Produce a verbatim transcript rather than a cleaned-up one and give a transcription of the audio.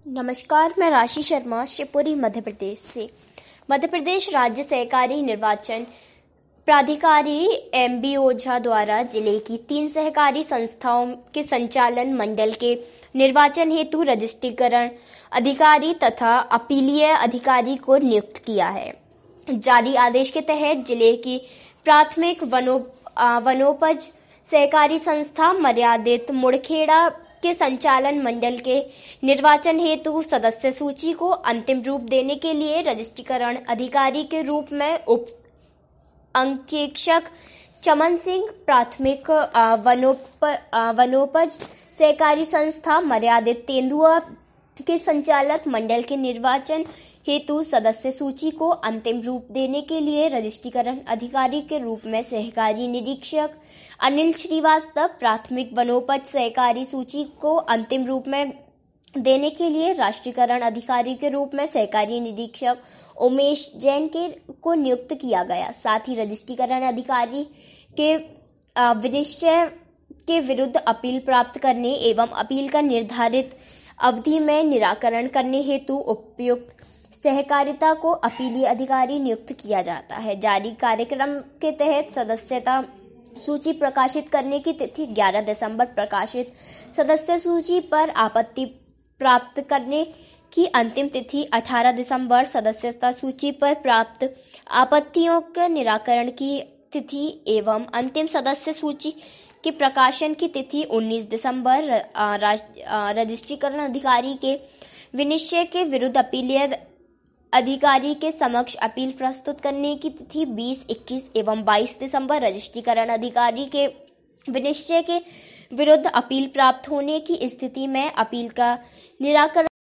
नमस्कार, मैं राशि शर्मा शिवपुरी मध्य प्रदेश से। मध्य प्रदेश राज्य सहकारी निर्वाचन प्राधिकारी एम बी ओझा द्वारा जिले की तीन सहकारी संस्थाओं के संचालन मंडल के निर्वाचन हेतु रजिस्ट्रीकरण अधिकारी तथा अपीलीय अधिकारी को नियुक्त किया है। जारी आदेश के तहत जिले की प्राथमिक वनो वनोपज सहकारी संस्था मर्यादित मुड़खेड़ा के संचालन मंडल के निर्वाचन हेतु सदस्य सूची को अंतिम रूप देने के लिए रजिस्ट्रीकरण अधिकारी के रूप में उप अंकेक्षक चमन सिंह, प्राथमिक वनोप वनोपज सहकारी संस्था मर्यादित तेंदुआ के संचालक मंडल के निर्वाचन हेतु सदस्य सूची को अंतिम रूप देने के लिए रजिस्ट्रीकरण अधिकारी के रूप में सहकारी निरीक्षक अनिल श्रीवास्तव, प्राथमिक वनोपज सहकारी सूची को अंतिम रूप में देने के लिए राष्ट्रीयकरण अधिकारी के रूप में सहकारी निरीक्षक उमेश जैन के को नियुक्त किया गया। साथ ही रजिस्ट्रीकरण अधिकारी के विनिश्चय के विरुद्ध अपील प्राप्त करने एवं अपील का निर्धारित अवधि में निराकरण करने हेतु उपयुक्त सहकारिता को अपीलीय अधिकारी नियुक्त किया जाता है। जारी कार्यक्रम के तहत सदस्यता सूची प्रकाशित करने की तिथि ग्यारह दिसंबर, प्रकाशित सदस्य सूची पर आपत्ति प्राप्त करने की अंतिम तिथि अठारह दिसंबर, सदस्यता सूची पर प्राप्त आपत्तियों के निराकरण की तिथि एवं अंतिम सदस्य सूची के प्रकाशन की तिथि उन्नीस दिसंबर। रजिस्ट्रीकरण अधिकारी के विनिश्चय के विरुद्ध अपीलीय अधिकारी के समक्ष अपील प्रस्तुत करने की तिथि बीस, इक्कीस एवं बाईस दिसंबर। रजिस्ट्रीकरण अधिकारी के विनिश्चय के विरुद्ध अपील प्राप्त होने की स्थिति में अपील का निराकरण